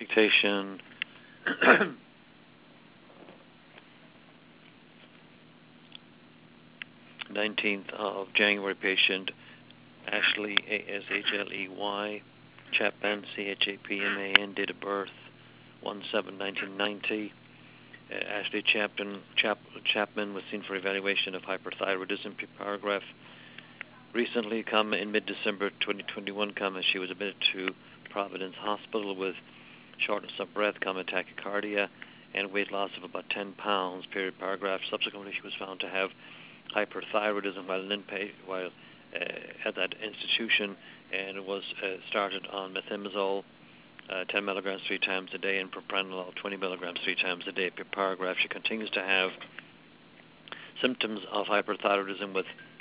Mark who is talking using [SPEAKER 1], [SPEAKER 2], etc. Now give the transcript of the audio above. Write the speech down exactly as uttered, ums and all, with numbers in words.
[SPEAKER 1] Dictation. nineteenth of January, patient Ashley, A S H L E Y, Chapman, C H A P M A N, date of birth one seven nineteen ninety. Uh, Ashley Chapman, Chap, Chapman was seen for evaluation of hyperthyroidism, paragraph. Recently, comma, in mid-December twenty twenty-one, comma, she was admitted to Providence Hospital with shortness of breath, comma, tachycardia, and weight loss of about ten pounds, period, paragraph. Subsequently, she was found to have hyperthyroidism while, in inpa- while uh, at that institution, and it was uh, started on methimazole, uh, ten milligrams three times a day, and propranolol, twenty milligrams three times a day, per paragraph. She continues to have symptoms of hyperthyroidism with